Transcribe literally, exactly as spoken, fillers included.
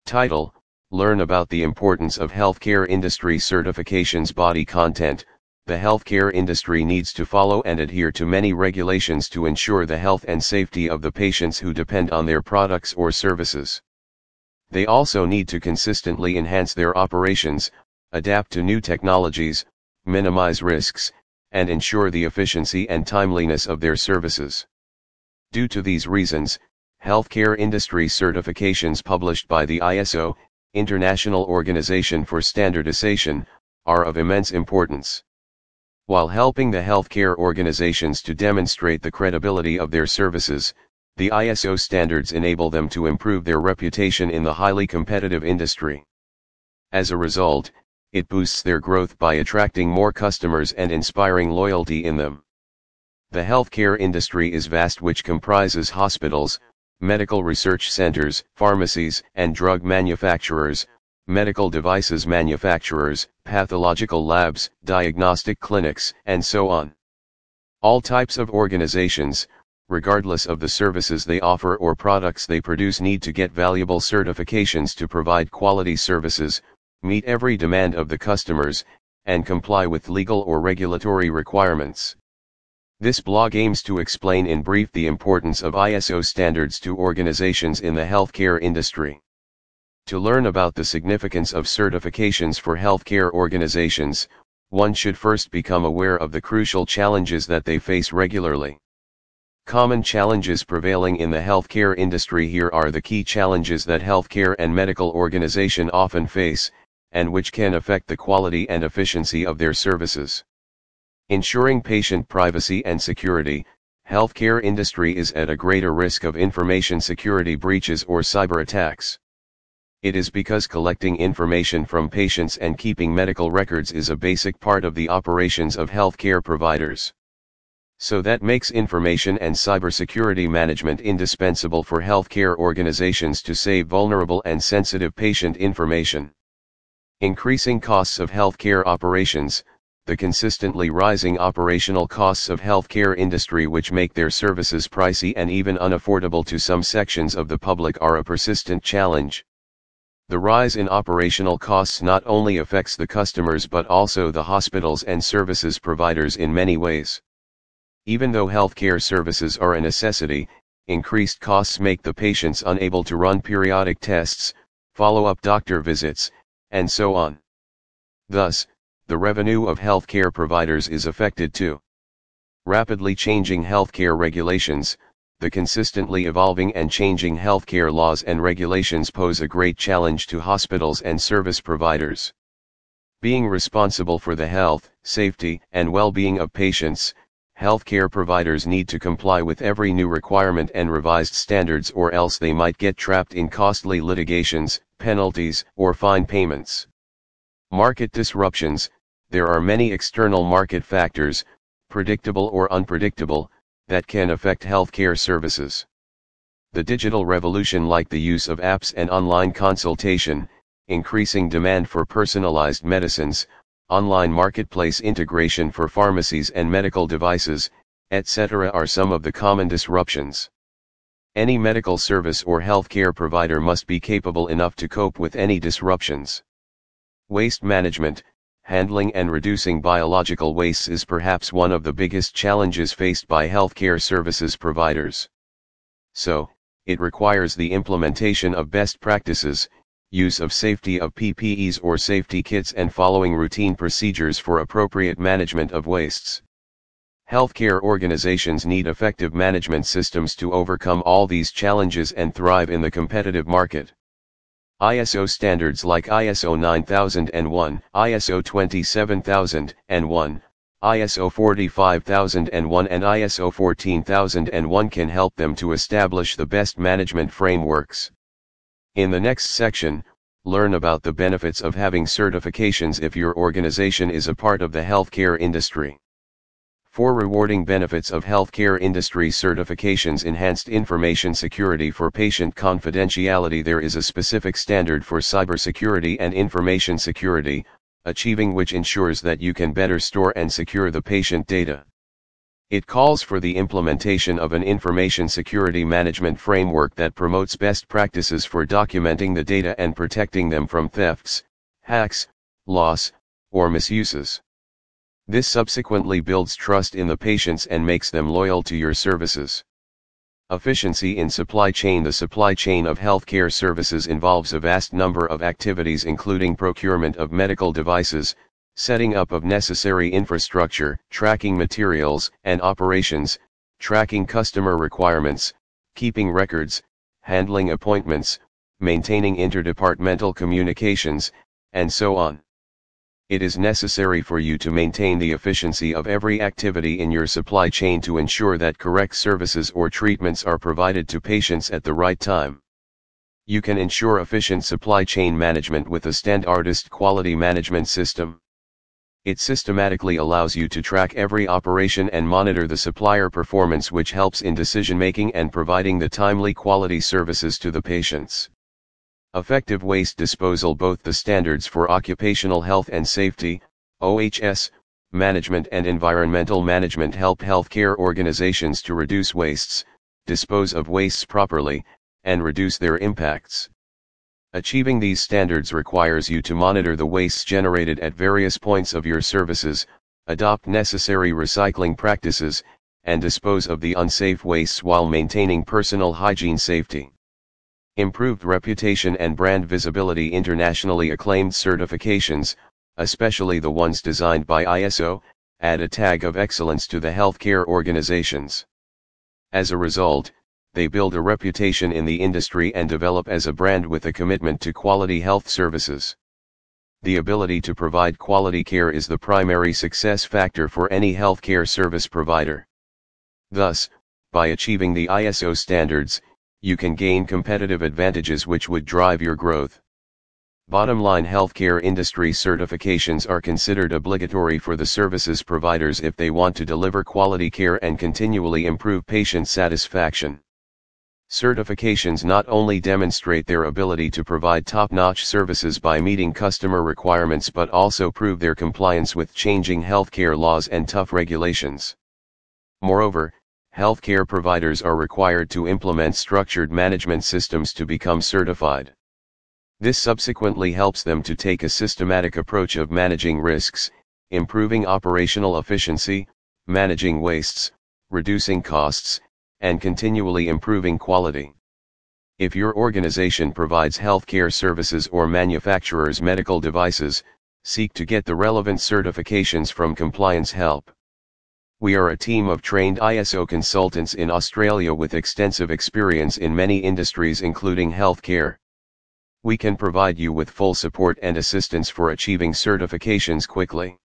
Title: Learn about the importance of healthcare industry certifications. Body content: the healthcare industry needs to follow and adhere to many regulations to ensure the health and safety of the patients who depend on their products or services. They also need to consistently enhance their operations, adapt to new technologies, minimize risks, and ensure the efficiency and timeliness of their services. Due to these reasons, healthcare industry certifications published by the I S O, International Organization for Standardization, are of immense importance. While helping the healthcare organizations to demonstrate the credibility of their services, the I S O standards enable them to improve their reputation in the highly competitive industry. As a result, it boosts their growth by attracting more customers and inspiring loyalty in them. The healthcare industry is vast, which comprises hospitals, medical research centers, pharmacies and drug manufacturers, medical devices manufacturers, pathological labs, diagnostic clinics, and so on. All types of organizations, regardless of the services they offer or products they produce, need to get valuable certifications to provide quality services, meet every demand of the customers, and comply with legal or regulatory requirements. This blog aims to explain in brief the importance of I S O standards to organizations in the healthcare industry. To learn about the significance of certifications for healthcare organizations, one should first become aware of the crucial challenges that they face regularly. Common challenges prevailing in the healthcare industry. Here are the key challenges that healthcare and medical organizations often face, and which can affect the quality and efficiency of their services. Ensuring patient privacy and security. Healthcare industry is at a greater risk of information security breaches or cyber attacks. It is because collecting information from patients and keeping medical records is a basic part of the operations of healthcare providers. So that makes information and cybersecurity management indispensable for healthcare organizations to save vulnerable and sensitive patient information. Increasing costs of healthcare operations. The consistently rising operational costs of healthcare industry, which make their services pricey and even unaffordable to some sections of the public, are a persistent challenge. The rise in operational costs not only affects the customers but also the hospitals and services providers in many ways. Even though healthcare services are a necessity, increased costs make the patients unable to run periodic tests, follow up doctor visits, and so on. Thus, the revenue of healthcare providers is affected too. Rapidly changing healthcare regulations. The consistently evolving and changing healthcare laws and regulations pose a great challenge to hospitals and service providers. Being responsible for the health, safety, and well-being of patients, healthcare providers need to comply with every new requirement and revised standards, or else they might get trapped in costly litigations, penalties, or fine payments. Market disruptions. There are many external market factors, predictable or unpredictable, that can affect healthcare services. The digital revolution, like the use of apps and online consultation, increasing demand for personalized medicines, online marketplace integration for pharmacies and medical devices, et cetera, are some of the common disruptions. Any medical service or healthcare provider must be capable enough to cope with any disruptions. Waste management. Handling and reducing biological wastes is perhaps one of the biggest challenges faced by healthcare services providers. So, it requires the implementation of best practices, use of safety of P P Es or safety kits, and following routine procedures for appropriate management of wastes. Healthcare organizations need effective management systems to overcome all these challenges and thrive in the competitive market. I S O standards like I S O nine thousand one, I S O twenty-seven thousand one, I S O forty-five thousand one and I S O fourteen thousand one can help them to establish the best management frameworks. In the next section, learn about the benefits of having certifications if your organization is a part of the healthcare industry. Four rewarding benefits of healthcare industry certifications: enhanced information security for patient confidentiality. There is a specific standard for cybersecurity and information security, achieving which ensures that you can better store and secure the patient data. It calls for the implementation of an information security management framework that promotes best practices for documenting the data and protecting them from thefts, hacks, loss, or misuses. This subsequently builds trust in the patients and makes them loyal to your services. Efficiency in supply chain. The supply chain of healthcare services involves a vast number of activities including procurement of medical devices, setting up of necessary infrastructure, tracking materials and operations, tracking customer requirements, keeping records, handling appointments, maintaining interdepartmental communications, and so on. It is necessary for you to maintain the efficiency of every activity in your supply chain to ensure that correct services or treatments are provided to patients at the right time. You can ensure efficient supply chain management with a standardized quality management system. It systematically allows you to track every operation and monitor the supplier performance, which helps in decision-making and providing the timely quality services to the patients. Effective waste disposal. Both the Standards for Occupational Health and Safety, O H S, management and environmental management help healthcare organizations to reduce wastes, dispose of wastes properly, and reduce their impacts. Achieving these standards requires you to monitor the wastes generated at various points of your services, adopt necessary recycling practices, and dispose of the unsafe wastes while maintaining personal hygiene safety. Improved reputation and brand visibility. Internationally acclaimed certifications, especially the ones designed by I S O, add a tag of excellence to the healthcare organizations. As a result, they build a reputation in the industry and develop as a brand with a commitment to quality health services. The ability to provide quality care is the primary success factor for any healthcare service provider. Thus, by achieving the I S O standards, you can gain competitive advantages which would drive your growth. Bottom line: healthcare industry certifications are considered obligatory for the services providers if they want to deliver quality care and continually improve patient satisfaction. Certifications not only demonstrate their ability to provide top-notch services by meeting customer requirements but also prove their compliance with changing healthcare laws and tough regulations. Moreover, healthcare providers are required to implement structured management systems to become certified. This subsequently helps them to take a systematic approach of managing risks, improving operational efficiency, managing wastes, reducing costs, and continually improving quality. If your organization provides healthcare services or manufactures medical devices, seek to get the relevant certifications from Compliance Help. We are a team of trained I S O consultants in Australia with extensive experience in many industries including healthcare. We can provide you with full support and assistance for achieving certifications quickly.